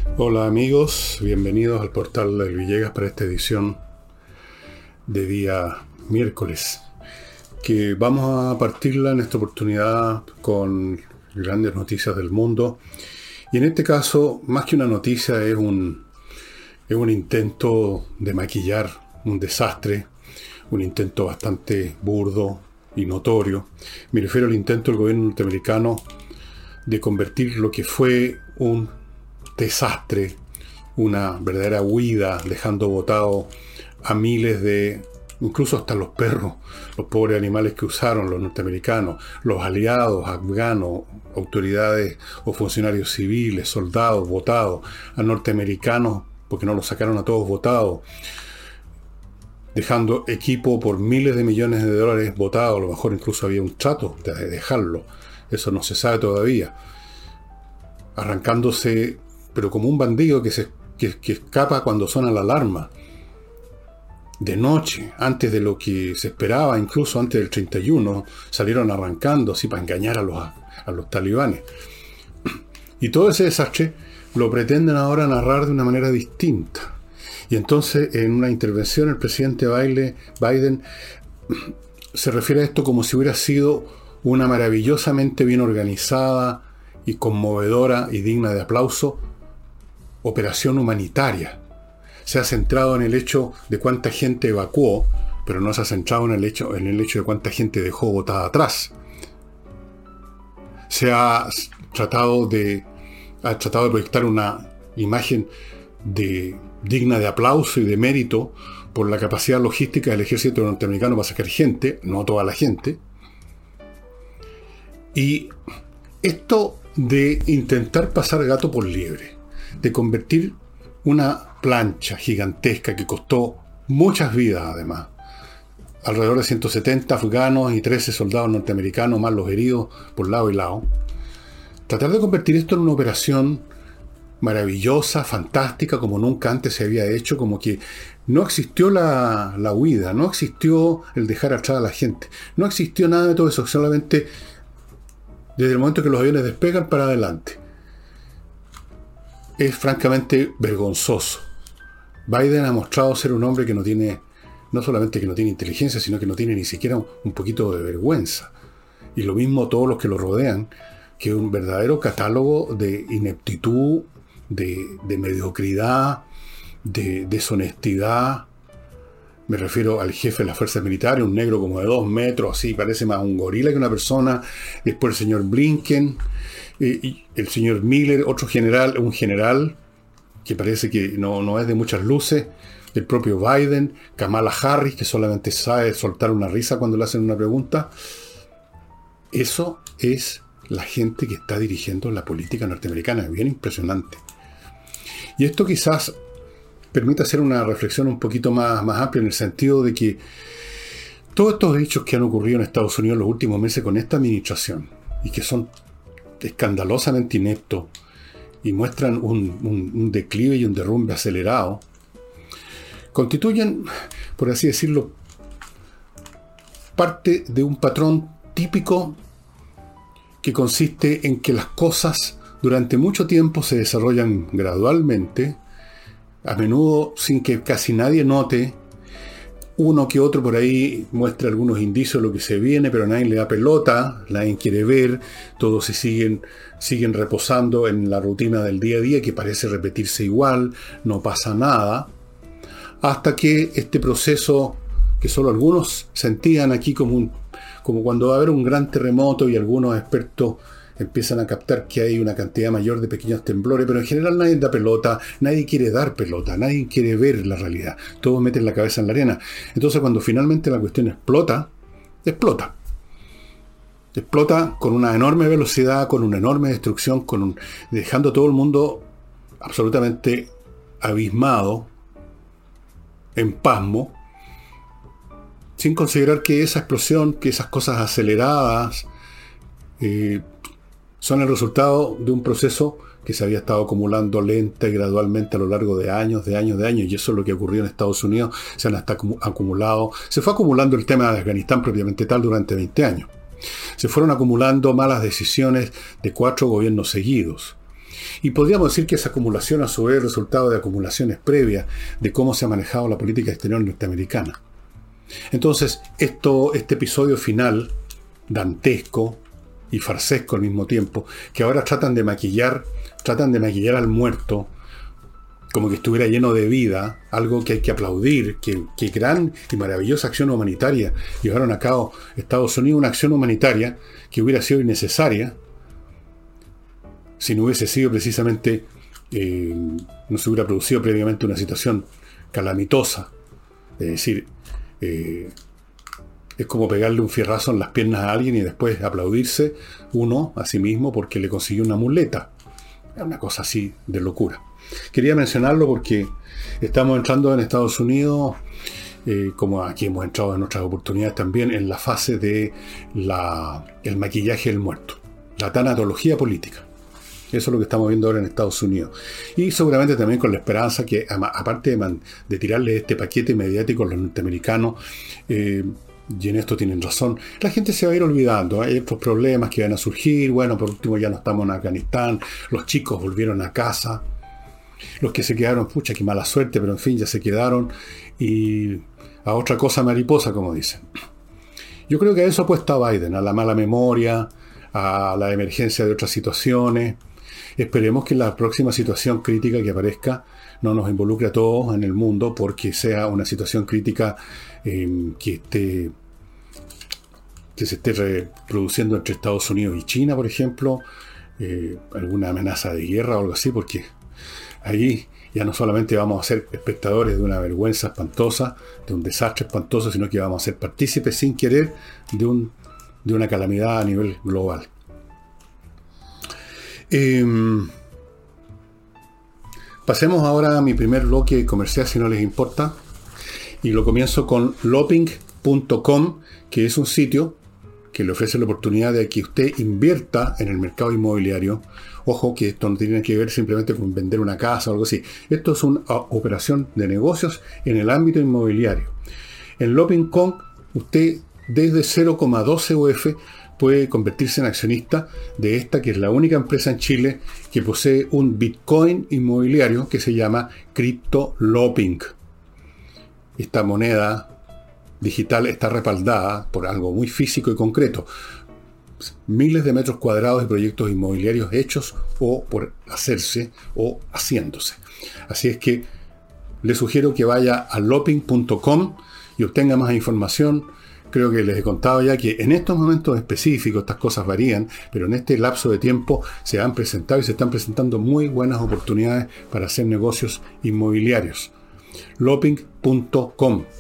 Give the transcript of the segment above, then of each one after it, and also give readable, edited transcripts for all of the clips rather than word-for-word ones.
Hola amigos, bienvenidos al portal del Villegas para esta edición de día miércoles, que vamos a partirla en esta oportunidad con grandes noticias del mundo. Y en este caso, más que una noticia, es un intento de maquillar un desastre, un intento bastante burdo y notorio. Me refiero al intento del gobierno norteamericano de convertir lo que fue un desastre, una verdadera huida, dejando botados a miles de, incluso hasta los perros, los pobres animales que usaron los norteamericanos, los aliados afganos, autoridades o funcionarios civiles, soldados votados, a norteamericanos, porque no los sacaron a todos votados, dejando equipo por miles de millones de dólares votados. A lo mejor incluso había un trato de dejarlo, eso no se sabe todavía, arrancándose, pero como un bandido que escapa cuando suena la alarma, de noche, antes de lo que se esperaba, incluso antes del 31, salieron arrancando así para engañar a los talibanes. Y todo ese desastre lo pretenden ahora narrar de una manera distinta. Y entonces, en una intervención, el presidente Biden se refiere a esto como si hubiera sido una maravillosamente bien organizada y conmovedora y digna de aplauso operación humanitaria. Se ha centrado en el hecho de cuánta gente evacuó, pero no se ha centrado en el hecho de cuánta gente dejó botada atrás. Se ha tratado de proyectar una imagen digna de aplauso y de mérito por la capacidad logística del ejército norteamericano para sacar gente, no toda la gente. Y esto de intentar pasar gato por liebre, de convertir una plancha gigantesca que costó muchas vidas, además, alrededor de 170 afganos y 13 soldados norteamericanos, más los heridos por lado y lado, tratar de convertir esto en una operación maravillosa, fantástica, como nunca antes se había hecho, como que no existió la huida, no existió el dejar atrás a la gente, no existió nada de todo eso, solamente desde el momento que los aviones despegan para adelante. Es francamente vergonzoso. Biden ha mostrado ser un hombre que no solamente que no tiene inteligencia, sino que no tiene ni siquiera un poquito de vergüenza. Y lo mismo todos los que lo rodean, que es un verdadero catálogo de ineptitud, de mediocridad, de deshonestidad. Me refiero al jefe de las fuerzas militares, un negro como de 2 metros, así, parece más un gorila que una persona. Después el señor Blinken, y el señor Miller, otro general, un general que parece que no es de muchas luces, el propio Biden, Kamala Harris, que solamente sabe soltar una risa cuando le hacen una pregunta. Eso es la gente que está dirigiendo la política norteamericana, es bien impresionante. Y esto quizás permite hacer una reflexión un poquito más amplia, en el sentido de que todos estos hechos que han ocurrido en Estados Unidos en los últimos meses con esta administración, y que son escandalosamente ineptos y muestran un declive y un derrumbe acelerado, constituyen, por así decirlo, parte de un patrón típico que consiste en que las cosas durante mucho tiempo se desarrollan gradualmente, a menudo sin que casi nadie note. Uno que otro por ahí muestra algunos indicios de lo que se viene, pero nadie le da pelota, nadie quiere ver, todos se siguen reposando en la rutina del día a día, que parece repetirse igual, no pasa nada, hasta que este proceso, que solo algunos sentían aquí como cuando va a haber un gran terremoto y algunos expertos empiezan a captar que hay una cantidad mayor de pequeños temblores, pero en general nadie da pelota, nadie quiere dar pelota, nadie quiere ver la realidad, todos meten la cabeza en la arena. Entonces cuando finalmente la cuestión explota con una enorme velocidad, con una enorme destrucción, dejando a todo el mundo absolutamente abismado, en pasmo, sin considerar que esa explosión, que esas cosas aceleradas, son el resultado de un proceso que se había estado acumulando lenta y gradualmente a lo largo de años, y eso es lo que ocurrió en Estados Unidos. Se fue acumulando el tema de Afganistán propiamente tal durante 20 años. Se fueron acumulando malas decisiones de 4 gobiernos seguidos. Y podríamos decir que esa acumulación a su vez es resultado de acumulaciones previas de cómo se ha manejado la política exterior norteamericana. Entonces, este episodio final, dantesco y farsesco al mismo tiempo, que ahora tratan de maquillar al muerto como que estuviera lleno de vida, algo que hay que aplaudir, que gran y maravillosa acción humanitaria llevaron a cabo Estados Unidos, una acción humanitaria que hubiera sido innecesaria si no hubiese sido precisamente, no se hubiera producido previamente una situación calamitosa. Es decir, es como pegarle un fierrazo en las piernas a alguien y después aplaudirse uno a sí mismo porque le consiguió una muleta. Es una cosa así de locura. Quería mencionarlo porque estamos entrando en Estados Unidos, como aquí hemos entrado en otras oportunidades también, en la fase de el maquillaje del muerto, la tanatología política. Eso es lo que estamos viendo ahora en Estados Unidos. Y seguramente también con la esperanza que, aparte de tirarle este paquete mediático a los norteamericanos, y en esto tienen razón, la gente se va a ir olvidando. Hay otros problemas que van a surgir. Bueno, por último ya no estamos en Afganistán, los chicos volvieron a casa. Los que se quedaron, pucha, qué mala suerte, pero en fin, ya se quedaron. Y a otra cosa mariposa, como dicen. Yo creo que a eso apuesta Biden, a la mala memoria, a la emergencia de otras situaciones. Esperemos que la próxima situación crítica que aparezca no nos involucre a todos en el mundo, porque sea una situación crítica que se esté reproduciendo entre Estados Unidos y China, por ejemplo, alguna amenaza de guerra o algo así, porque ahí ya no solamente vamos a ser espectadores de una vergüenza espantosa, de un desastre espantoso, sino que vamos a ser partícipes sin querer de una calamidad a nivel global. Pasemos ahora a mi primer bloque comercial, si no les importa, y lo comienzo con loping.com, que es un sitio que le ofrece la oportunidad de que usted invierta en el mercado inmobiliario. Ojo, que esto no tiene que ver simplemente con vender una casa o algo así. Esto es una operación de negocios en el ámbito inmobiliario. En Loping.com, usted desde 0,12 UF puede convertirse en accionista de esta, que es la única empresa en Chile que posee un Bitcoin inmobiliario que se llama CryptoLoping. Esta moneda digital está respaldada por algo muy físico y concreto. Miles de metros cuadrados de proyectos inmobiliarios hechos o por hacerse o haciéndose. Así es que le sugiero que vaya a loping.com y obtenga más información. Creo que les he contado ya que en estos momentos específicos estas cosas varían, pero en este lapso de tiempo se han presentado y se están presentando muy buenas oportunidades para hacer negocios inmobiliarios. Loping.com.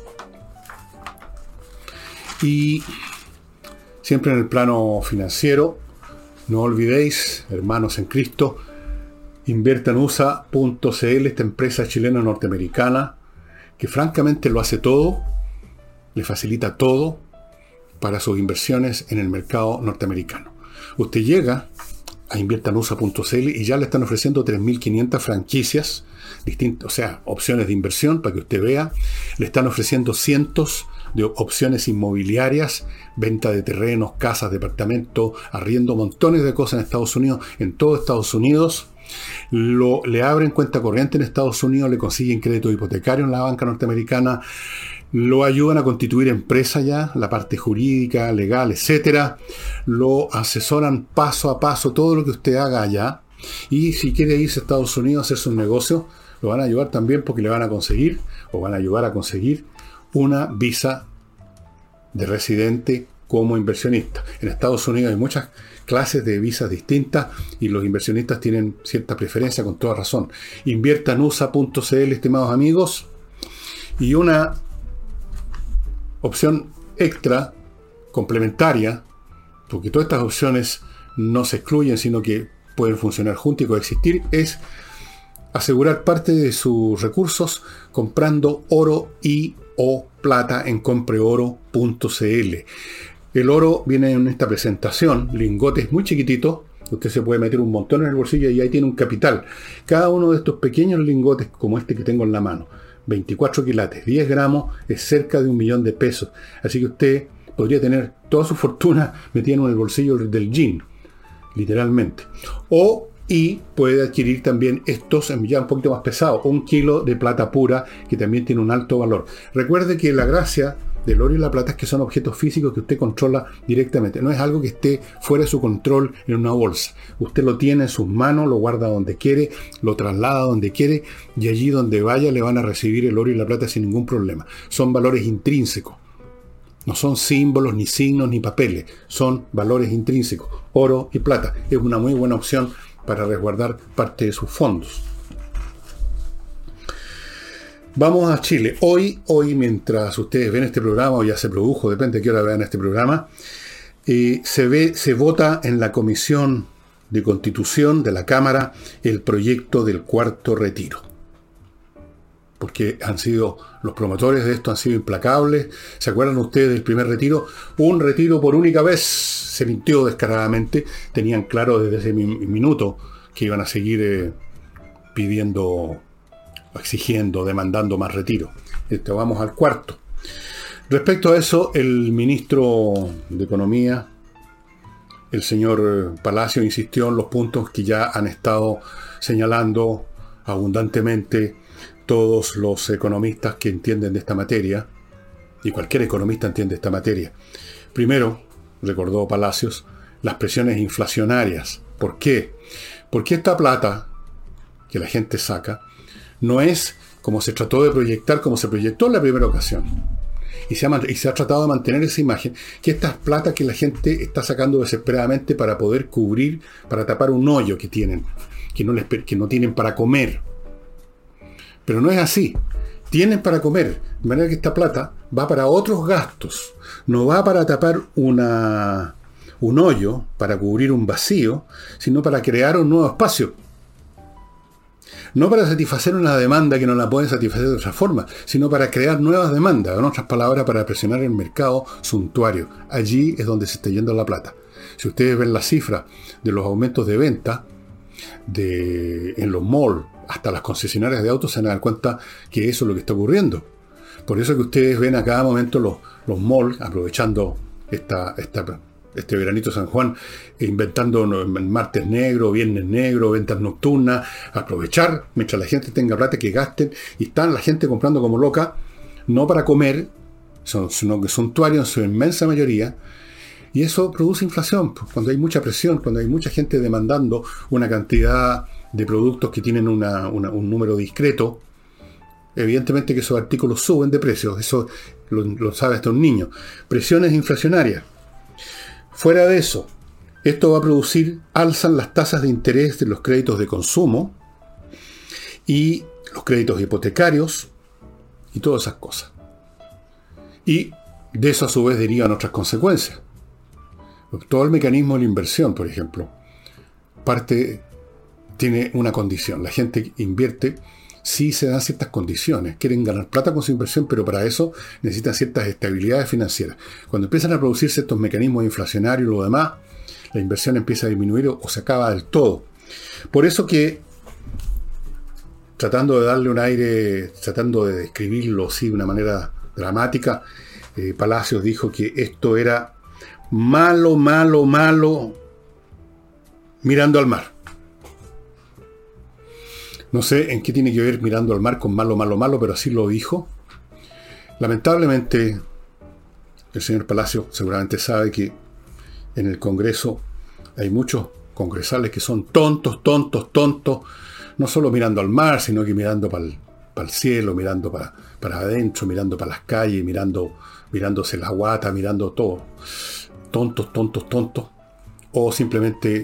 Y siempre en el plano financiero, no olvidéis, hermanos en Cristo, inviertanusa.cl, esta empresa chilena norteamericana que francamente lo hace todo, le facilita todo para sus inversiones en el mercado norteamericano. Usted llega a inviertanusa.cl y ya le están ofreciendo 3.500 franquicias distintas, o sea, opciones de inversión para que usted vea. Le están ofreciendo cientos de opciones inmobiliarias, venta de terrenos, casas, departamentos, arriendo, montones de cosas en Estados Unidos, en todo Estados Unidos. Le abren cuenta corriente en Estados Unidos, le consiguen crédito hipotecario en la banca norteamericana, lo ayudan a constituir empresa ya, la parte jurídica, legal, etcétera. Lo asesoran paso a paso, todo lo que usted haga allá. Y si quiere irse a Estados Unidos a hacer sus negocios, lo van a ayudar también porque le van a conseguir, o van a ayudar a conseguir, una visa de residente como inversionista. En Estados Unidos hay muchas clases de visas distintas y los inversionistas tienen cierta preferencia, con toda razón. Inviertanusa.cl, estimados amigos. Y una opción extra, complementaria, porque todas estas opciones no se excluyen, sino que pueden funcionar juntas y coexistir, es asegurar parte de sus recursos comprando oro y o plata en compreoro.cl. El oro viene en esta presentación, lingotes muy chiquititos, usted se puede meter un montón en el bolsillo y ahí tiene un capital. Cada uno de estos pequeños lingotes, como este que tengo en la mano, 24 quilates, 10 gramos, es cerca de $1.000.000. Así que usted podría tener toda su fortuna metida en el bolsillo del jean, literalmente. O Y puede adquirir también estos ya un poquito más pesados, 1 kilo de plata pura, que también tiene un alto valor. Recuerde que la gracia del oro y la plata es que son objetos físicos que usted controla directamente. No es algo que esté fuera de su control en una bolsa. Usted lo tiene en sus manos, lo guarda donde quiere, lo traslada donde quiere, y allí donde vaya le van a recibir el oro y la plata sin ningún problema. Son valores intrínsecos. No son símbolos, ni signos, ni papeles. Son valores intrínsecos. Oro y plata. Es una muy buena opción para resguardar parte de sus fondos. Vamos a Chile. Hoy, mientras ustedes ven este programa, o ya se produjo, depende de qué hora vean este programa, se vota en la Comisión de Constitución de la Cámara el proyecto del cuarto retiro. Porque los promotores de esto han sido implacables. ¿Se acuerdan ustedes del primer retiro? Un retiro por única vez. Se mintió descaradamente. Tenían claro desde ese minuto que iban a seguir pidiendo, exigiendo, demandando más retiro. Vamos al cuarto. Respecto a eso, el ministro de Economía, el señor Palacio, insistió en los puntos que ya han estado señalando abundantemente todos los economistas que entienden de esta materia, y cualquier economista entiende esta materia. Primero, recordó Palacios, las presiones inflacionarias. ¿Por qué? Porque esta plata que la gente saca no es como se trató de proyectar, como se proyectó en la primera ocasión. Y se ha tratado de mantener esa imagen, que esta es plata que la gente está sacando desesperadamente para poder cubrir, para tapar un hoyo que tienen, que no tienen para comer. Pero no es así. Tienen para comer, de manera que esta plata va para otros gastos. No va para tapar un hoyo, para cubrir un vacío, sino para crear un nuevo espacio. No para satisfacer una demanda que no la pueden satisfacer de otra forma, sino para crear nuevas demandas, en otras palabras, para presionar el mercado suntuario. Allí es donde se está yendo la plata. Si ustedes ven la cifra de los aumentos de venta en los malls, hasta las concesionarias de autos, se van a dar cuenta que eso es lo que está ocurriendo. Por eso que ustedes ven a cada momento los malls, aprovechando este veranito San Juan, inventando martes negro, viernes negro, ventas nocturnas, aprovechar mientras la gente tenga plata que gasten, y están la gente comprando como loca, no para comer, sino que suntuarios en su inmensa mayoría, y eso produce inflación. Cuando hay mucha presión, cuando hay mucha gente demandando una cantidad de productos que tienen un número discreto, evidentemente que esos artículos suben de precios. Eso lo sabe hasta un niño. Presiones inflacionarias. Fuera de eso, esto va a producir, alzan las tasas de interés de los créditos de consumo y los créditos hipotecarios y todas esas cosas. Y de eso a su vez derivan otras consecuencias. Todo el mecanismo de la inversión, por ejemplo, tiene una condición. La gente invierte si se dan ciertas condiciones. Quieren ganar plata con su inversión, pero para eso necesitan ciertas estabilidades financieras. Cuando empiezan a producirse estos mecanismos inflacionarios y lo demás, la inversión empieza a disminuir o se acaba del todo. Por eso que, tratando de darle un aire, tratando de describirlo así de una manera dramática, Palacios dijo que esto era malo, malo, malo, mirando al mar. No sé en qué tiene que ver mirando al mar con malo, malo, malo, pero así lo dijo. Lamentablemente, el señor Palacio seguramente sabe que en el Congreso hay muchos congresales que son tontos, no solo mirando al mar, sino que mirando para el cielo, mirando para adentro, mirando para las calles, mirándose la guata, mirando todo. Tontos, o simplemente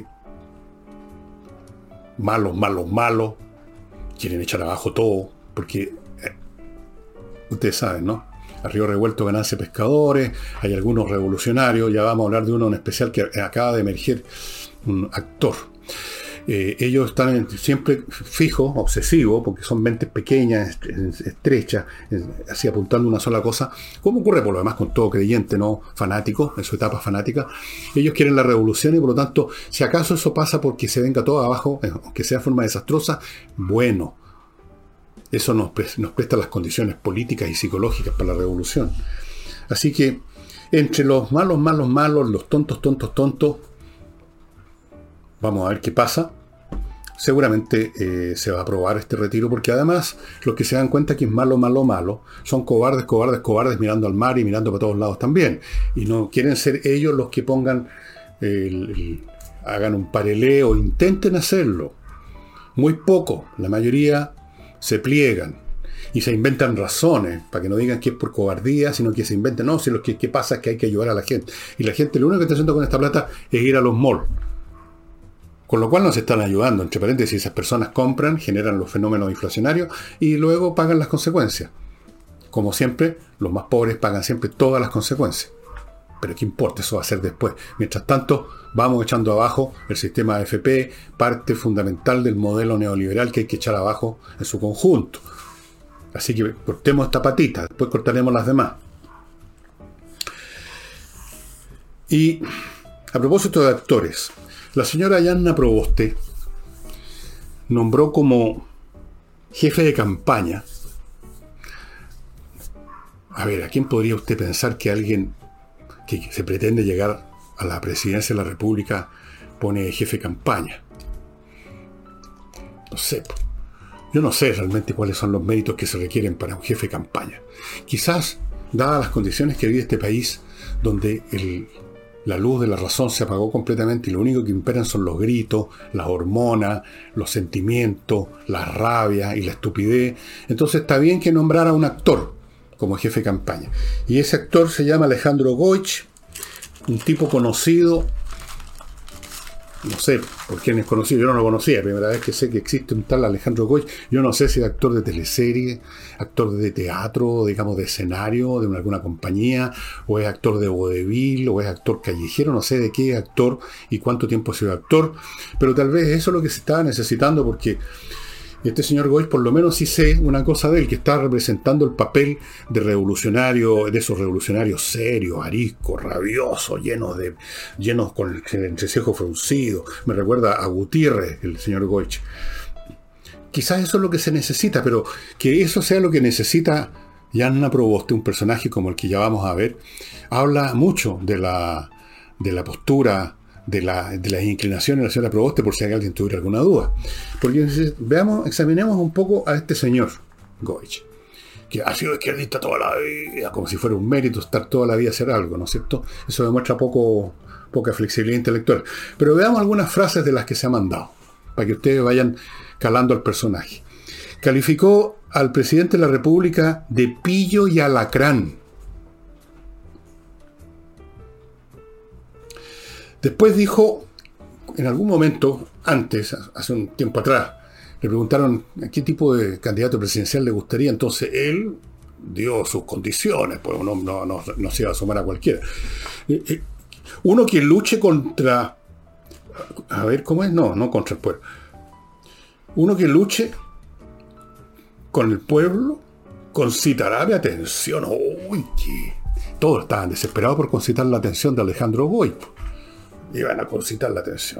malos, quieren echar abajo todo, porque ustedes saben, ¿no? A río revuelto ganancia pescadores, hay algunos revolucionarios, ya vamos a hablar de uno en especial que acaba de emerger, un actor. Ellos están siempre fijos, obsesivos, porque son mentes pequeñas, estrechas, así apuntando una sola cosa, como ocurre por lo demás con todo creyente, ¿no? Fanático, en su etapa fanática. Ellos quieren la revolución y por lo tanto, si acaso eso pasa porque se venga todo abajo, aunque sea de forma desastrosa, bueno, eso nos presta las condiciones políticas y psicológicas para la revolución. Así que, entre los malos, los tontos, vamos a ver qué pasa. seguramente se va a aprobar este retiro, porque además los que se dan cuenta que es malo, malo, malo, son cobardes, cobardes, cobardes, mirando al mar y mirando para todos lados también. Y no quieren ser ellos los que pongan, hagan un parelé o intenten hacerlo. Muy poco, la mayoría se pliegan y se inventan razones, para que no digan que es por cobardía, sino que se inventan, no, si lo que pasa es que hay que ayudar a la gente. Y la gente lo único que está haciendo con esta plata es ir a los malls. Con lo cual nos están ayudando, entre paréntesis, esas personas compran, generan los fenómenos inflacionarios y luego pagan las consecuencias. Como siempre, los más pobres pagan siempre todas las consecuencias. Pero ¿qué importa? Eso va a ser después. Mientras tanto, vamos echando abajo el sistema AFP, parte fundamental del modelo neoliberal que hay que echar abajo en su conjunto. Así que cortemos esta patita, después cortaremos las demás. Y a propósito de actores, la señora Yanna Proboste nombró como jefe de campaña. A ver, ¿a quién podría usted pensar que alguien que se pretende llegar a la presidencia de la República pone jefe de campaña? No sé. Yo no sé realmente cuáles son los méritos que se requieren para un jefe de campaña. Quizás, dadas las condiciones que vive este país, donde la luz de la razón se apagó completamente y lo único que imperan son los gritos, las hormonas, los sentimientos, la rabia y la estupidez, entonces está bien que nombrara a un actor como jefe de campaña. Y ese actor se llama Alejandro Goich, un tipo conocido, no sé por quién es conocido, yo no lo conocía, primera vez que sé que existe un tal Alejandro Goich. Yo no sé si es actor de teleserie, actor de teatro, digamos de escenario, de alguna compañía, o es actor de vodevil, o es actor callejero, no sé de qué es actor y cuánto tiempo ha sido actor, pero tal vez eso es lo que se estaba necesitando, porque este señor Goich, por lo menos sí sé una cosa de él, que está representando el papel de revolucionario, de esos revolucionarios serios, ariscos, rabiosos, llenos con el entrecejo fruncido. Me recuerda a Gutiérrez, el señor Goich. Quizás eso es lo que se necesita, pero que eso sea lo que necesita Yanna Proboste, un personaje como el que ya vamos a ver, habla mucho de la postura, de las inclinaciones de la señora Proboste, por si alguien tuviera alguna duda. Porque examinemos un poco a este señor Goich, que ha sido izquierdista toda la vida, como si fuera un mérito estar toda la vida a hacer algo, ¿no es cierto? Eso demuestra poca flexibilidad intelectual. Pero veamos algunas frases de las que se ha mandado, para que ustedes vayan calando al personaje. Calificó al presidente de la República de pillo y alacrán. Después dijo, en algún momento, antes, hace un tiempo atrás, le preguntaron a qué tipo de candidato presidencial le gustaría. Entonces él dio sus condiciones, pues no se iba a sumar a cualquiera. Uno que luche contra... A ver, ¿cómo es? No contra el pueblo. Uno que luche con el pueblo concitará mi atención. Uy, que todos estaban desesperados por concitar la atención de Alejandro Goich. Iban a concitar la atención.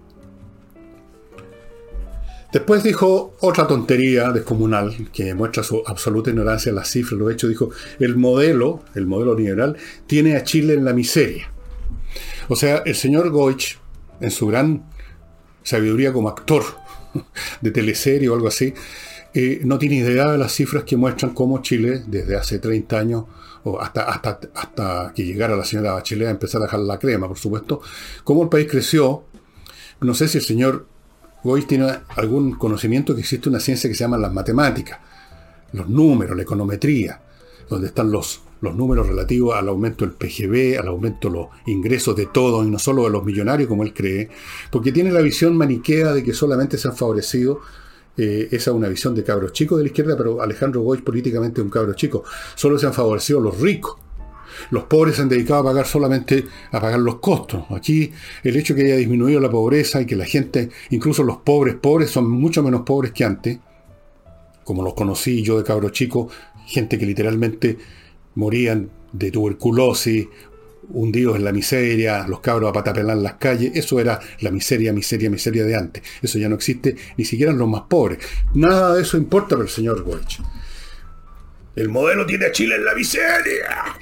Después dijo otra tontería descomunal que muestra su absoluta ignorancia en las cifras, los hechos. Dijo, el modelo liberal tiene a Chile en la miseria. O sea, el señor Goich, en su gran sabiduría como actor de teleserie o algo así, no tiene idea de las cifras que muestran cómo Chile, desde hace 30 años, o hasta que llegara la señora Bachelet a empezar a dejar la crema, por supuesto, cómo el país creció. No sé si el señor Goich tiene algún conocimiento que existe una ciencia que se llama las matemáticas, los números, la econometría, donde están los números relativos al aumento del PGB, al aumento de los ingresos de todos y no solo de los millonarios como él cree, porque tiene la visión maniquea de que solamente se han favorecido. Esa es una visión de cabros chicos de la izquierda, pero Alejandro Goich políticamente es un cabro chico. Solo se han favorecido los ricos. Los pobres se han dedicado a pagar solamente a pagar los costos. Aquí el hecho que haya disminuido la pobreza y que la gente, incluso los pobres, son mucho menos pobres que antes, como los conocí yo de cabro chico, gente que literalmente morían de tuberculosis, hundidos en la miseria, los cabros a patapelar en las calles. Eso era la miseria de antes. Eso ya no existe, ni siquiera en los más pobres. Nada de eso importa para el señor Goich. El modelo tiene a Chile en la miseria.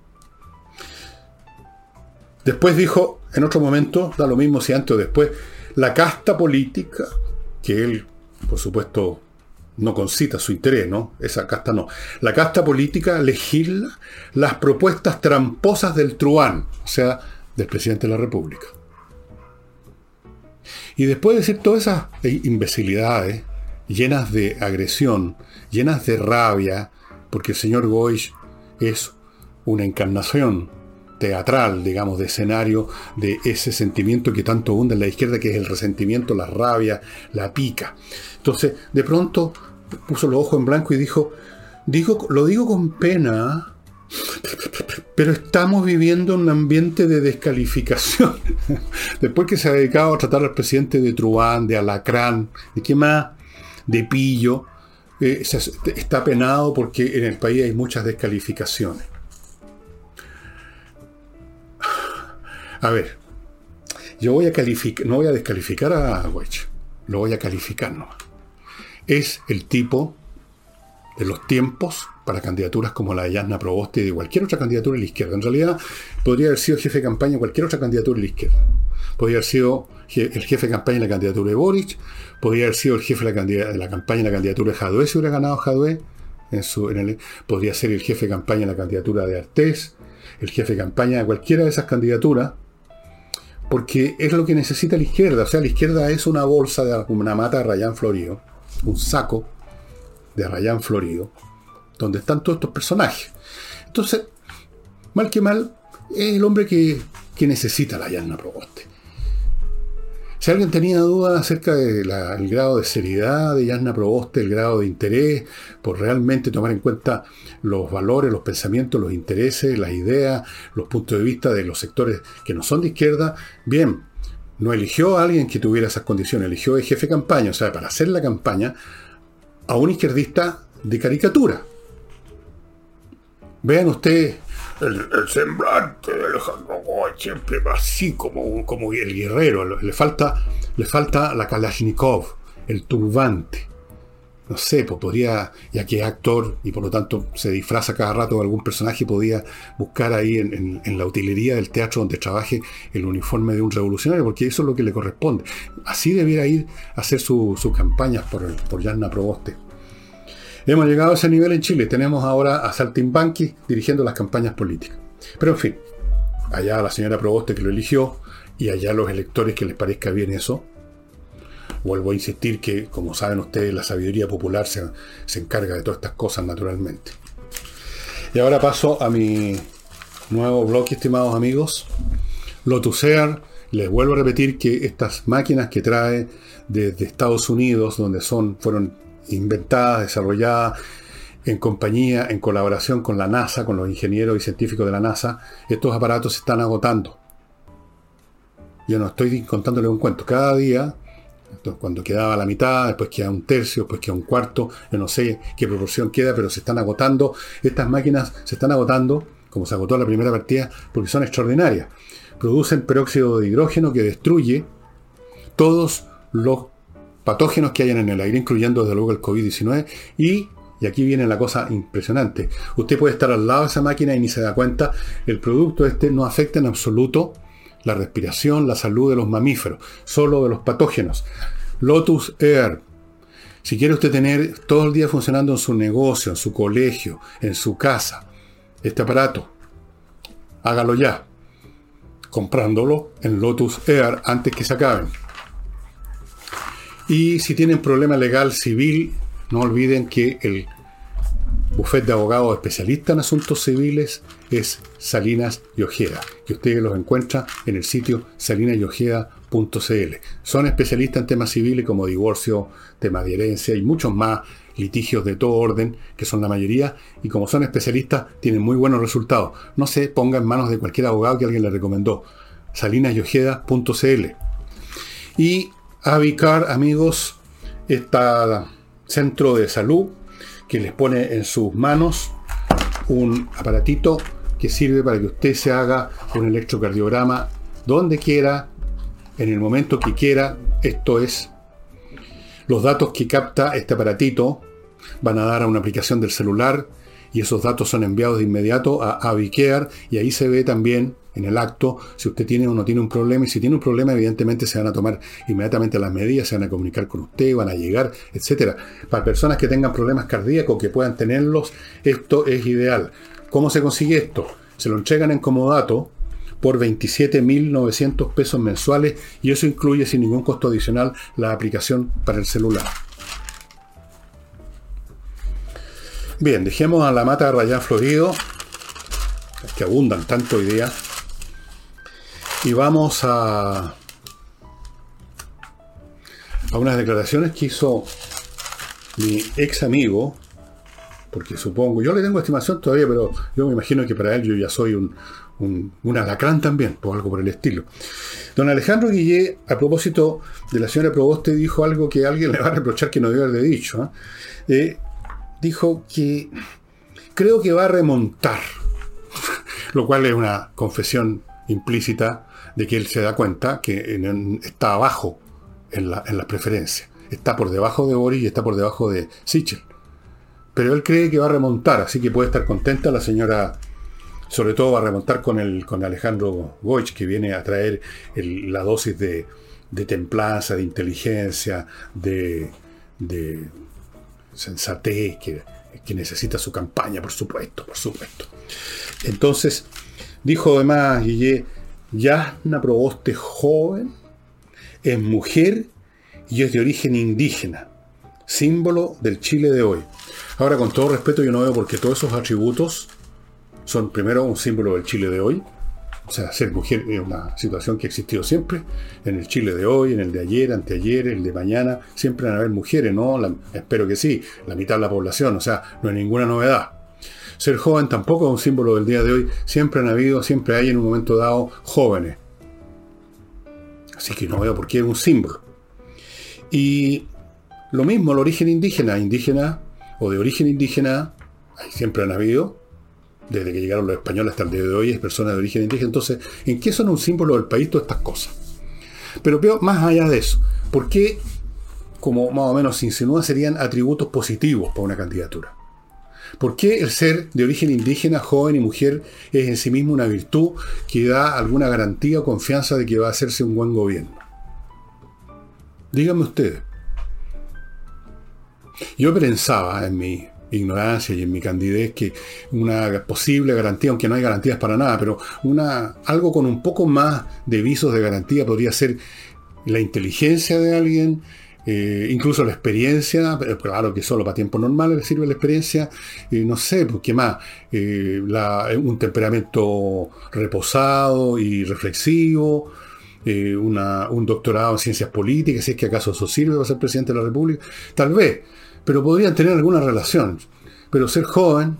Después dijo, en otro momento, da lo mismo si antes o después, La casta política, que él, por supuesto, no concita su interés, ¿no? Esa casta no. La casta política legisla las propuestas tramposas del truán, o sea, del presidente de la República. Y después de decir todas esas imbecilidades, llenas de agresión, llenas de rabia, porque el señor Goich es una encarnación teatral, digamos, de escenario de ese sentimiento que tanto hunde en la izquierda, que es el resentimiento, la rabia, la pica. Entonces, de pronto puso los ojos en blanco y dijo, lo digo con pena, pero estamos viviendo un ambiente de descalificación. Después que se ha dedicado a tratar al presidente de truán, de alacrán, ¿de qué más? De pillo, está penado porque en el país hay muchas descalificaciones. A ver, yo voy a calificar, no voy a descalificar a Goich, lo voy a calificar nomás. Es el tipo de los tiempos para candidaturas como la de Jasna Proboste y de cualquier otra candidatura de la izquierda. En realidad, podría haber sido jefe de campaña de cualquier otra candidatura de la izquierda. Podría haber sido el jefe de campaña en la candidatura de Boric, podría haber sido el jefe de la campaña en la candidatura de Jadwe, si hubiera ganado Jadwe, podría ser el jefe de campaña en la candidatura de Artés, el jefe de campaña de cualquiera de esas candidaturas, porque es lo que necesita la izquierda. O sea, la izquierda es una bolsa, una mata de rayán florido, un saco de rayán florido, donde están todos estos personajes. Entonces, mal que mal, es el hombre que necesita la Jasna Proboste. Si alguien tenía dudas acerca del grado de seriedad de Jasna Proboste, el grado de interés, por realmente tomar en cuenta los valores, los pensamientos, los intereses, las ideas, los puntos de vista de los sectores que no son de izquierda, bien, no eligió a alguien que tuviera esas condiciones, eligió el jefe de campaña, o sea, para hacer la campaña, a un izquierdista de caricatura. Vean ustedes el semblante de Alejandro Goich, siempre así como el guerrero. Le falta la Kalashnikov, el turbante. No sé, pues podría, ya que es actor y por lo tanto se disfraza cada rato de algún personaje, podía buscar ahí en la utilería del teatro donde trabaje el uniforme de un revolucionario, porque eso es lo que le corresponde. Así debiera ir a hacer sus campañas por Jasna Proboste. Hemos llegado a ese nivel en Chile. Tenemos ahora a Saltimbanqui dirigiendo las campañas políticas. Pero en fin, allá la señora Proboste que lo eligió y allá los electores que les parezca bien eso. Vuelvo a insistir que, como saben ustedes, la sabiduría popular se encarga de todas estas cosas naturalmente. Y ahora paso a mi nuevo blog, estimados amigos. Lotus Air. Les vuelvo a repetir que estas máquinas que trae desde Estados Unidos, donde fueron inventadas, desarrolladas en compañía, en colaboración con la NASA, con los ingenieros y científicos de la NASA, estos aparatos se están agotando. Yo no estoy contándole un cuento. Cada día, cuando quedaba la mitad, después queda un tercio, después queda un cuarto, yo no sé qué proporción queda, pero se están agotando. Estas máquinas se están agotando, como se agotó la primera partida, porque son extraordinarias. Producen peróxido de hidrógeno que destruye todos los patógenos que hayan en el aire, incluyendo desde luego el COVID-19, y aquí viene la cosa impresionante. Usted puede estar al lado de esa máquina y ni se da cuenta. El producto no afecta en absoluto la respiración, la salud de los mamíferos, solo de los patógenos. Lotus Air. Si quiere usted tener todo el día funcionando en su negocio, en su colegio, en su casa, este aparato, hágalo ya, comprándolo en Lotus Air antes que se acaben. Y si tienen problema legal civil, no olviden que el bufete de abogados especialistas en asuntos civiles es Salinas y Ojeda, que ustedes los encuentran en el sitio salinasyojeda.cl. Son especialistas en temas civiles como divorcio, temas de herencia y muchos más litigios de todo orden, que son la mayoría, y como son especialistas, tienen muy buenos resultados. No se ponga en manos de cualquier abogado que alguien le recomendó. salinasyojeda.cl. Y Avicar, amigos, este centro de salud que les pone en sus manos un aparatito que sirve para que usted se haga un electrocardiograma donde quiera, en el momento que quiera. Esto es, los datos que capta este aparatito van a dar a una aplicación del celular y esos datos son enviados de inmediato a Avicare y ahí se ve también en el acto si usted tiene o no tiene un problema, y si tiene un problema evidentemente se van a tomar inmediatamente las medidas, se van a comunicar con usted, van a llegar, etcétera. Para personas que tengan problemas cardíacos, que puedan tenerlos, esto es ideal. ¿Cómo se consigue esto? Se lo entregan en comodato por 27.900 pesos mensuales, y eso incluye sin ningún costo adicional la aplicación para el celular. Bien, dejemos a la mata de Rayán Florido, que abundan tanto hoy día, y vamos a unas declaraciones que hizo mi ex amigo, porque supongo, yo le tengo estimación todavía, pero yo me imagino que para él yo ya soy un alacrán también, o algo por el estilo. Don Alejandro Guillé, a propósito de la señora Proboste, dijo algo que alguien le va a reprochar que no debe haberle dicho. Dijo que creo que va a remontar, lo cual es una confesión implícita de que él se da cuenta que está abajo en las preferencias. Está por debajo de Boris y está por debajo de Sichel. Pero él cree que va a remontar, así que puede estar contenta la señora. Sobre todo va a remontar con Alejandro Goich, que viene a traer la dosis de templanza, de inteligencia, de sensatez que necesita su campaña, por supuesto. Entonces, dijo además Guillé, Yasna Proboste joven, es mujer y es de origen indígena, símbolo del Chile de hoy. Ahora, con todo respeto, yo no veo por qué todos esos atributos son primero un símbolo del Chile de hoy. O sea, ser mujer es una situación que ha existido siempre, en el Chile de hoy, en el de ayer, anteayer, el de mañana, siempre van a haber mujeres, ¿no? Espero que sí, la mitad de la población, o sea, no hay ninguna novedad. Ser joven tampoco es un símbolo del día de hoy, siempre han habido, siempre hay en un momento dado jóvenes. Así que no veo por qué es un símbolo. Y lo mismo, el origen indígena o de origen indígena, siempre han habido. Desde que llegaron los españoles hasta el día de hoy, es personas de origen indígena. Entonces, ¿en qué son un símbolo del país todas estas cosas? Pero más allá de eso, ¿por qué, como más o menos se insinúa, serían atributos positivos para una candidatura? ¿Por qué el ser de origen indígena, joven y mujer es en sí mismo una virtud que da alguna garantía o confianza de que va a hacerse un buen gobierno? Díganme ustedes. Yo pensaba en mi ignorancia y en mi candidez que una posible garantía, aunque no hay garantías para nada, pero algo con un poco más de visos de garantía podría ser la inteligencia de alguien, incluso la experiencia, pero claro que solo para tiempo normal le sirve la experiencia, no sé, ¿qué más? Un temperamento reposado y reflexivo, un doctorado en ciencias políticas, si es que acaso eso sirve para ser presidente de la República, tal vez. Pero podrían tener alguna relación. Pero ser joven,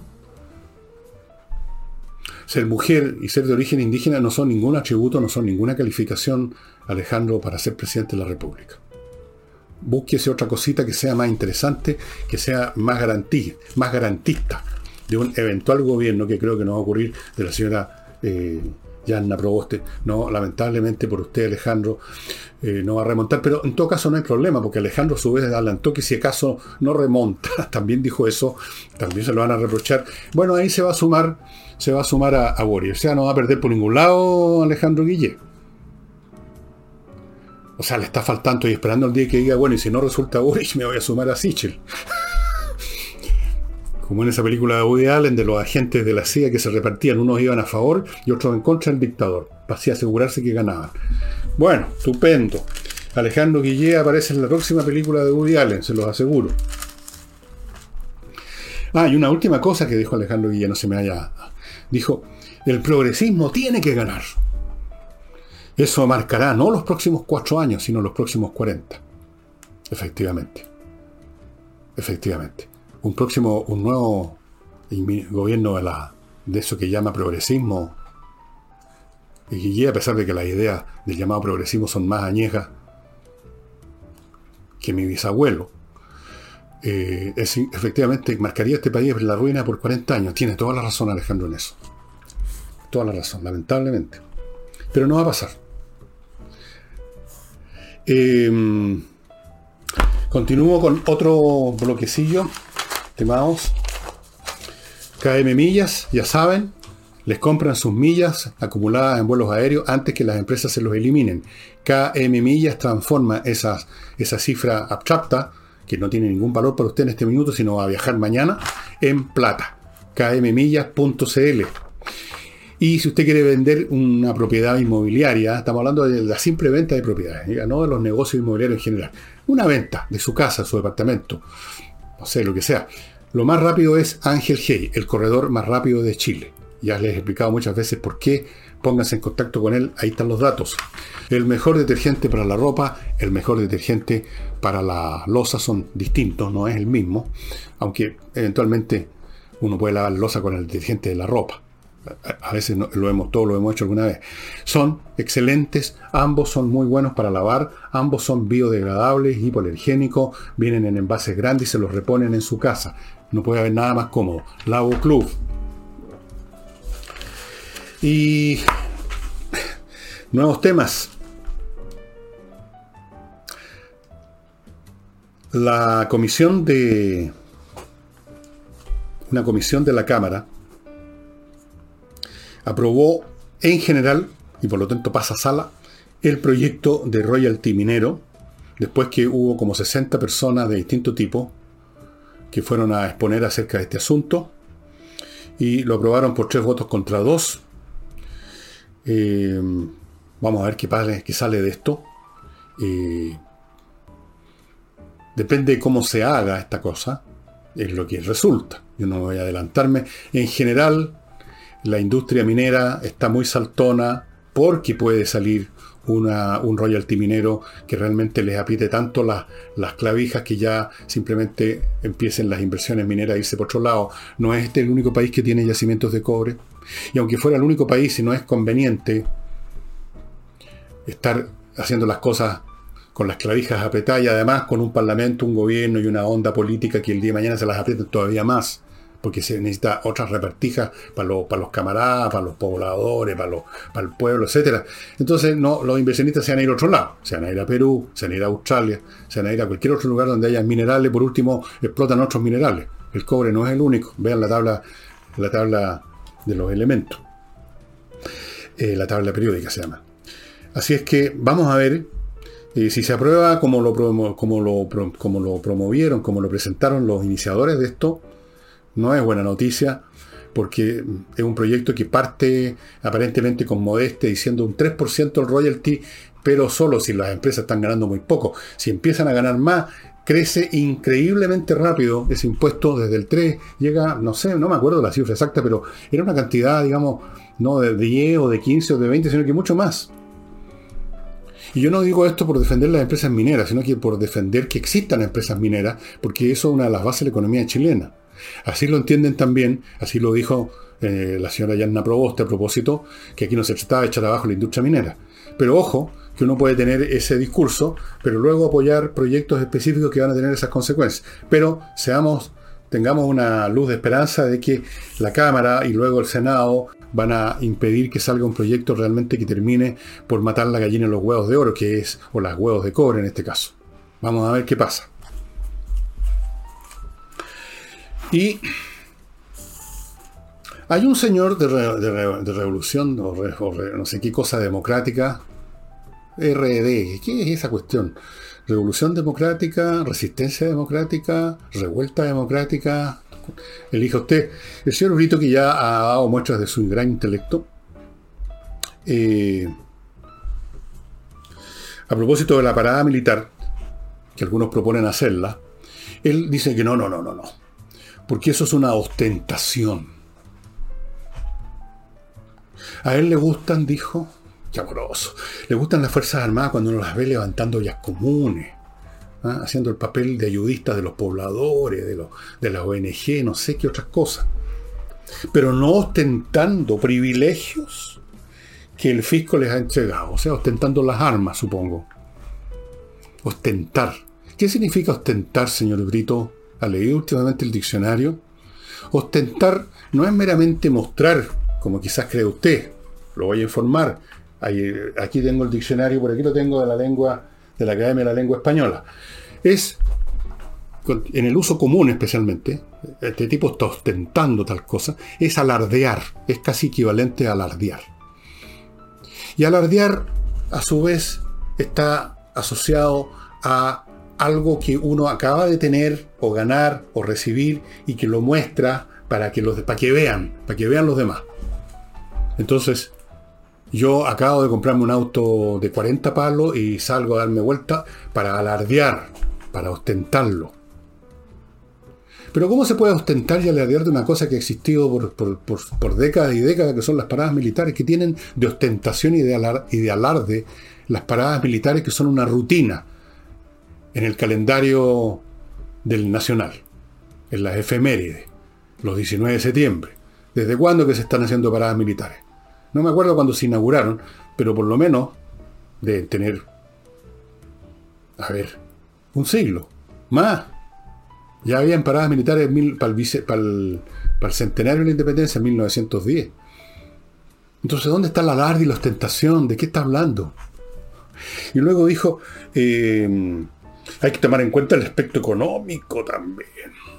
ser mujer y ser de origen indígena no son ningún atributo, no son ninguna calificación, Alejandro, para ser presidente de la República. Búsquese otra cosita que sea más interesante, que sea más garantista de un eventual gobierno, que creo que no va a ocurrir, de la señora Yasna Proboste. No, lamentablemente por usted, Alejandro, no va a remontar, pero en todo caso no hay problema, porque Alejandro a su vez adelantó que si acaso no remonta, también dijo eso, también se lo van a reprochar. Bueno, ahí se va a sumar a Boris. O sea, no va a perder por ningún lado Alejandro Guillé. O sea, le está faltando y esperando el día que diga, bueno, y si no resulta Boris, me voy a sumar a Sichel. Como en esa película de Woody Allen, de los agentes de la CIA que se repartían, unos iban a favor y otros en contra del dictador, para así asegurarse que ganaban. Bueno, estupendo. Alejandro Guillé aparece en la próxima película de Woody Allen, se los aseguro. Y una última cosa que dijo Alejandro Guillé, no se me haya... Dijo, el progresismo tiene que ganar. Eso marcará no los próximos 4 años, sino los próximos 40. Efectivamente. Un nuevo gobierno de eso que llama progresismo. Y Guillé, a pesar de que las ideas del llamado progresismo son más añejas que mi bisabuelo, efectivamente marcaría este país en la ruina por 40 años. Tiene toda la razón Alejandro en eso. Toda la razón, lamentablemente. Pero no va a pasar. Continúo con otro bloquecillo. Estimados, KM Millas, ya saben, Les compran sus millas acumuladas en vuelos aéreos antes que las empresas se los eliminen. KM Millas transforma esa cifra abstracta, que no tiene ningún valor para usted en este minuto, sino va a viajar mañana, en plata. kmmillas.cl. Y si usted quiere vender una propiedad inmobiliaria, estamos hablando de la simple venta de propiedades, no de los negocios inmobiliarios en general. Una venta de su casa, su departamento, no sé, lo que sea. Lo más rápido es Ángel Hey, el corredor más rápido de Chile. Ya les he explicado muchas veces por qué. Pónganse en contacto con él, ahí están los datos. El mejor detergente para la ropa, el mejor detergente para la loza son distintos, no es el mismo. Aunque eventualmente uno puede lavar loza con el detergente de la ropa. A veces todos lo hemos hecho alguna vez. Son excelentes, ambos son muy buenos para lavar, ambos son biodegradables, hipoalergénicos, vienen en envases grandes y se los reponen en su casa. No puede haber nada más cómodo. Lavo Club. Y nuevos temas. Una comisión de la Cámara aprobó en general, y por lo tanto pasa a sala, el proyecto de royalty minero, después que hubo como 60 personas de distinto tipo que fueron a exponer acerca de este asunto, y lo aprobaron por 3 votos contra 2. Vamos a ver qué sale de esto. Depende de cómo se haga esta cosa, es lo que resulta. Yo no voy a adelantarme. En general, la industria minera está muy saltona porque puede salir un royalty minero que realmente les apriete tanto las clavijas que ya simplemente empiecen las inversiones mineras a irse por otro lado. No es este el único país que tiene yacimientos de cobre. Y aunque fuera el único país, si no es conveniente estar haciendo las cosas con las clavijas apretadas y además con un parlamento, un gobierno y una onda política que el día de mañana se las aprieten todavía más, porque se necesita otras repartijas para los camaradas, para los pobladores, para el pueblo, etcétera. Entonces los inversionistas se van a ir a otro lado, se van a ir a Perú, se van a ir a Australia, se van a ir a cualquier otro lugar donde haya minerales. Por último, explotan otros minerales. El cobre no es el único. Vean la tabla de los elementos. La tabla periódica se llama. Así es que vamos a ver si se aprueba como lo promovieron, como lo presentaron los iniciadores de esto. No es buena noticia, porque es un proyecto que parte aparentemente con modestia, diciendo un 3% el royalty, pero solo si las empresas están ganando muy poco. Si empiezan a ganar más, crece increíblemente rápido ese impuesto. Desde el 3 llega, no sé, no me acuerdo la cifra exacta, pero era una cantidad, digamos, no de 10 o de 15 o de 20, sino que mucho más. Y yo no digo esto por defender las empresas mineras, sino que por defender que existan empresas mineras, porque eso es una de las bases de la economía chilena. Así lo entienden también, así lo dijo la señora Yanna Proboste a propósito, que aquí no se trataba de echar abajo la industria minera. Pero ojo, que uno puede tener ese discurso, pero luego apoyar proyectos específicos que van a tener esas consecuencias. Pero tengamos una luz de esperanza de que la Cámara y luego el Senado van a impedir que salga un proyecto realmente que termine por matar la gallina en los huevos de oro, o los huevos de cobre en este caso. Vamos a ver qué pasa. Y hay un señor de revolución, no sé qué cosa democrática, RD, ¿qué es esa cuestión? Revolución democrática, resistencia democrática, revuelta democrática, elija usted. El señor Brito, que ya ha dado muestras de su gran intelecto, a propósito de la parada militar, que algunos proponen hacerla, él dice que no, porque eso es una ostentación. A él le gustan, dijo, qué amoroso, le gustan las Fuerzas Armadas cuando uno las ve levantando ollas comunes, haciendo el papel de ayudistas de los pobladores, de las ONG, no sé qué otras cosas, pero no ostentando privilegios que el fisco les ha entregado, o sea, ostentando las armas, supongo. Ostentar. ¿Qué significa ostentar, señor Brito? ¿Ha leído últimamente el diccionario? Ostentar no es meramente mostrar, como quizás cree usted. Lo voy a informar. Aquí tengo el diccionario, por aquí lo tengo de la Academia de la Lengua Española. Es en el uso común especialmente, este tipo está ostentando tal cosa, es alardear, es casi equivalente a alardear. Y alardear, a su vez, está asociado a algo que uno acaba de tener, o ganar, o recibir, y que lo muestra para que vean los demás. Entonces, yo acabo de comprarme un auto de 40 palos y salgo a darme vuelta para alardear, para ostentarlo. Pero ¿cómo se puede ostentar y alardear de una cosa que ha existido por décadas y décadas, que son las paradas militares, que tienen de ostentación y de alarde las paradas militares, que son una rutina en el calendario del nacional, en las efemérides, los 19 de septiembre? ¿Desde cuándo que se están haciendo paradas militares? No me acuerdo cuándo se inauguraron, pero por lo menos deben tener, un siglo, más. Ya habían paradas militares para el centenario de la independencia en 1910. Entonces, ¿dónde está el alarde y la ostentación? ¿De qué está hablando? Y luego dijo, hay que tomar en cuenta el aspecto económico también.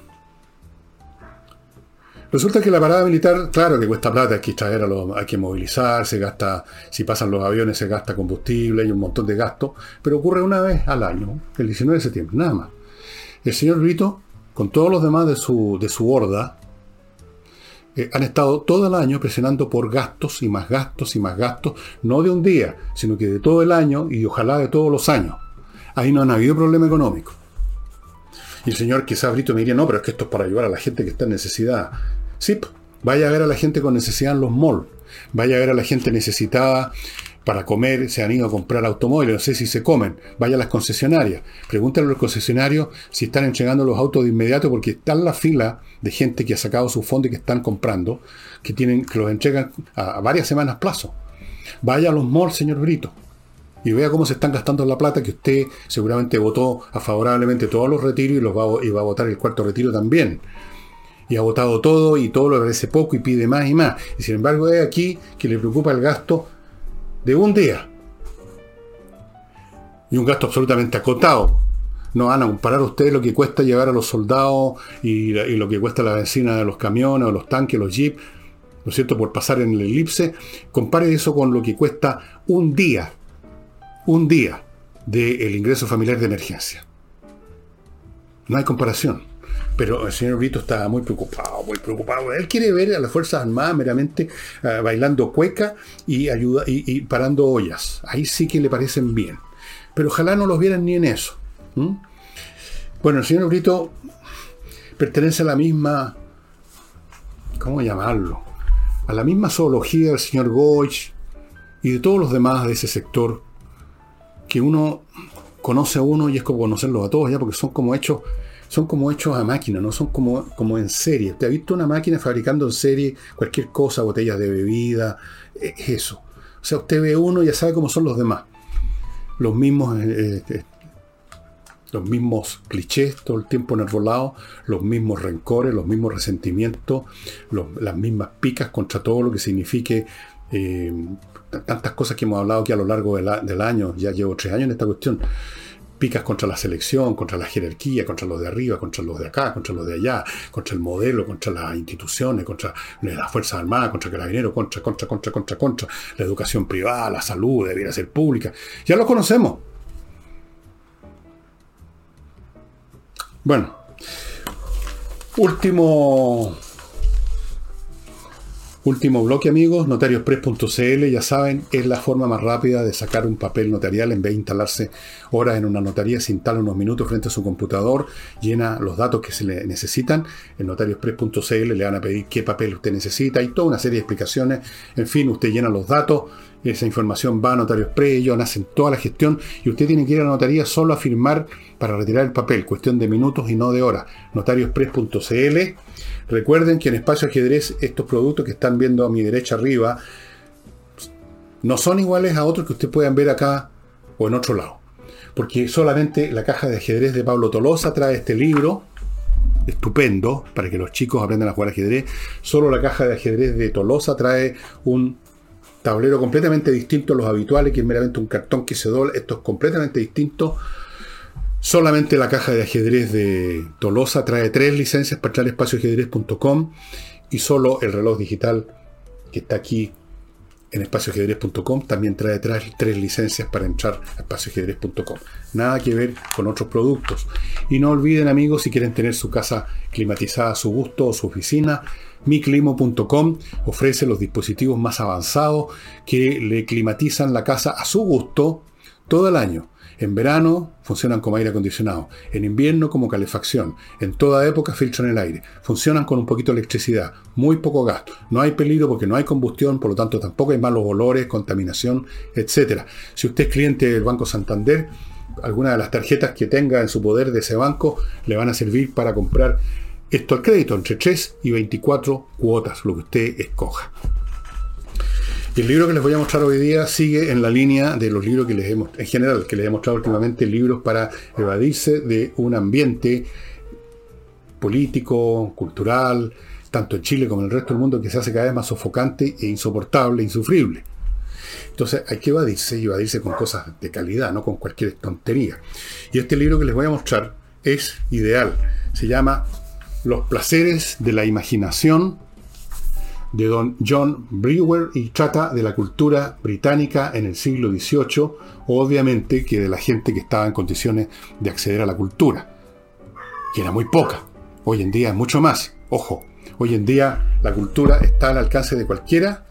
Resulta que la parada militar, claro que cuesta plata, hay que extraer hay que movilizar, se gasta, si pasan los aviones se gasta combustible, hay un montón de gastos, pero ocurre una vez al año, el 19 de septiembre, nada más. El señor Brito, con todos los demás de su horda, han estado todo el año presionando por gastos y más gastos y más gastos, no de un día, sino que de todo el año y ojalá de todos los años. Ahí no han habido problema económico. Y el señor quizás Brito me diría, no, pero es que esto es para ayudar a la gente que está en necesidad. Sí, vaya a ver a la gente con necesidad en los malls, vaya a ver a la gente necesitada para comer, se han ido a comprar automóviles, no sé si se comen, vaya a las concesionarias, pregúntale a los concesionarios si están entregando los autos de inmediato, porque está en la fila de gente que ha sacado su fondo y que están comprando, que los entregan a varias semanas plazo. Vaya a los malls, señor Brito, y vea cómo se están gastando la plata, que usted seguramente votó a favorablemente todos los retiros y va a votar el cuarto retiro también. Y ha votado todo y todo le parece poco y pide más y más. Y sin embargo es aquí que le preocupa el gasto de un día. Y un gasto absolutamente acotado. No van a comparar ustedes lo que cuesta llevar a los soldados y lo que cuesta la benzina de los camiones o los tanques, los jeeps, ¿no es cierto?, por pasar en el elipse. Compare eso con lo que cuesta un día del ingreso familiar de emergencia. No hay comparación. Pero el señor Brito está muy preocupado, muy preocupado. Él quiere ver a las Fuerzas Armadas meramente bailando cueca y parando ollas. Ahí sí que le parecen bien. Pero ojalá no los vieran ni en eso. Bueno, el señor Brito pertenece a la misma, ¿cómo llamarlo?, a la misma zoología del señor Goich y de todos los demás de ese sector, que uno conoce a uno y es como conocerlos a todos ya, porque son como hechos a máquina, no son como en serie. ¿Usted ha visto una máquina fabricando en serie cualquier cosa, botellas de bebida? Es eso. O sea, usted ve uno y ya sabe cómo son los demás. Los mismos clichés todo el tiempo enarbolados, los mismos rencores, los mismos resentimientos, las mismas picas contra todo lo que signifique tantas cosas que hemos hablado aquí a lo largo del año. Ya llevo 3 años en esta cuestión. Picas contra la selección, contra la jerarquía, contra los de arriba, contra los de acá, contra los de allá, contra el modelo, contra las instituciones, contra las Fuerzas Armadas, contra Carabineros, contra la educación privada, la salud debiera ser pública. Ya lo conocemos. Bueno, último bloque, amigos. Notariospress.cl, ya saben, es la forma más rápida de sacar un papel notarial. En vez de instalarse horas en una notaría, se instala unos minutos frente a su computador, llena los datos que se le necesitan. En notariospress.cl le van a pedir qué papel usted necesita y toda una serie de explicaciones. En fin, usted llena los datos, esa información va a Notarios Express, ellos hacen toda la gestión y usted tiene que ir a la notaría solo a firmar para retirar el papel, cuestión de minutos y no de horas. Notariospress.cl. Recuerden que en Espacio Ajedrez estos productos que están viendo a mi derecha arriba no son iguales a otros que ustedes puedan ver acá o en otro lado, porque solamente la caja de ajedrez de Pablo Tolosa trae este libro estupendo para que los chicos aprendan a jugar ajedrez. Solo la caja de ajedrez de Tolosa trae un tablero completamente distinto a los habituales, que es meramente un cartón que se dobla. Esto es completamente distinto. Solamente la caja de ajedrez de Tolosa trae 3 licencias para entrar a espacioajedrez.com y solo el reloj digital que está aquí en espacioajedrez.com también trae 3 licencias para entrar a espacioajedrez.com. Nada que ver con otros productos. Y no olviden, amigos, si quieren tener su casa climatizada a su gusto o su oficina, miclimo.com ofrece los dispositivos más avanzados que le climatizan la casa a su gusto todo el año. En verano funcionan como aire acondicionado, en invierno como calefacción, en toda época filtran el aire, funcionan con un poquito de electricidad, muy poco gasto, no hay peligro porque no hay combustión, por lo tanto tampoco hay malos olores, contaminación, etc. Si usted es cliente del Banco Santander, alguna de las tarjetas que tenga en su poder de ese banco le van a servir para comprar esto al crédito, entre 3 y 24 cuotas, lo que usted escoja. Y el libro que les voy a mostrar hoy día sigue en la línea de los libros que les hemos, en general, que les he mostrado últimamente, libros para evadirse de un ambiente político, cultural, tanto en Chile como en el resto del mundo, que se hace cada vez más sofocante e insoportable, insufrible. Entonces hay que evadirse y evadirse con cosas de calidad, no con cualquier tontería. Y este libro que les voy a mostrar es ideal. Se llama Los placeres de la imaginación, de don John Brewer, y trata de la cultura británica en el siglo XVIII, obviamente que de la gente que estaba en condiciones de acceder a la cultura, que era muy poca. Hoy en día es mucho más. Ojo, hoy en día la cultura está al alcance de cualquiera,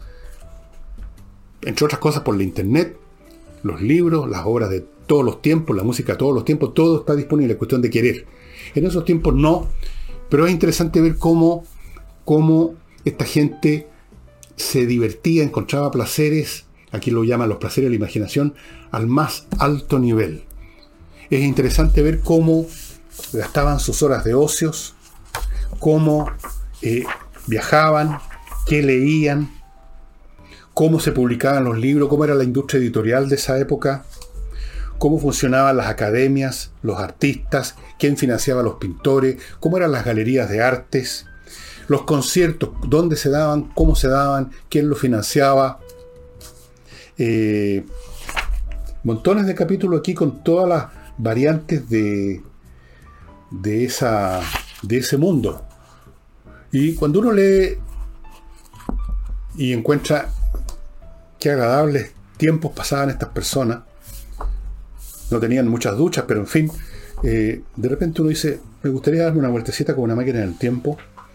entre otras cosas por la internet, los libros, las obras de todos los tiempos, la música de todos los tiempos, todo está disponible, es cuestión de querer. En esos tiempos no, pero es interesante ver cómo esta gente se divertía, encontraba placeres, aquí lo llaman los placeres de la imaginación, al más alto nivel. Es interesante ver cómo gastaban sus horas de ocios, cómo viajaban, qué leían, cómo se publicaban los libros, cómo era la industria editorial de esa época, cómo funcionaban las academias, los artistas, quién financiaba a los pintores, cómo eran las galerías de artes, los conciertos, dónde se daban, cómo se daban, quién los financiaba. Montones de capítulos aquí con todas las variantes de ese mundo. Y cuando uno lee y encuentra qué agradables tiempos pasaban estas personas, no tenían muchas duchas, pero en fin, de repente uno dice, me gustaría darme una vueltecita con una máquina del tiempo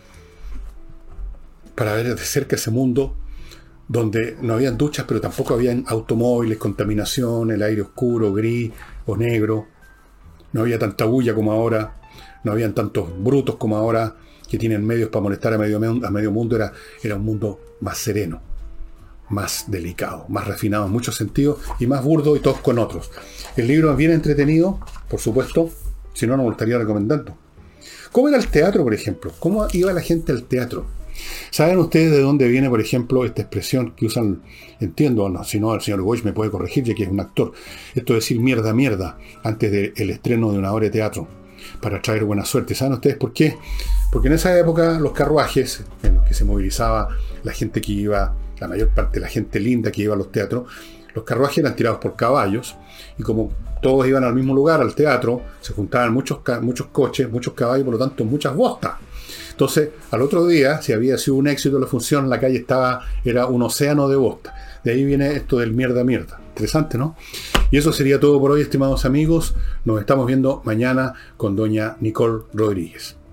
para ver de cerca ese mundo donde no habían duchas, pero tampoco habían automóviles, contaminación, el aire oscuro, gris o negro, no había tanta bulla como ahora, no habían tantos brutos como ahora que tienen medios para molestar a medio mundo. Era un mundo más sereno, más delicado, más refinado en muchos sentidos y más burdo y tosco en otros. El libro es bien entretenido, por supuesto, si no, no me estaría recomendando. ¿Cómo era el teatro, por ejemplo? ¿Cómo iba la gente al teatro? ¿Saben ustedes de dónde viene, por ejemplo, esta expresión que usan? Entiendo, no, si no, el señor Goich me puede corregir, ya que es un actor. Esto de decir mierda, mierda, antes del estreno de una obra de teatro, para traer buena suerte. ¿Saben ustedes por qué? Porque en esa época los carruajes, en los que se movilizaba la gente que iba, la mayor parte de la gente linda que iba a los teatros, los carruajes eran tirados por caballos, y como todos iban al mismo lugar, al teatro, se juntaban muchos coches, muchos caballos, por lo tanto muchas bostas. Entonces, al otro día, si había sido un éxito la función, la calle era un océano de bosta. De ahí viene esto del mierda, mierda. Interesante, ¿no? Y eso sería todo por hoy, estimados amigos. Nos estamos viendo mañana con doña Nicole Rodríguez.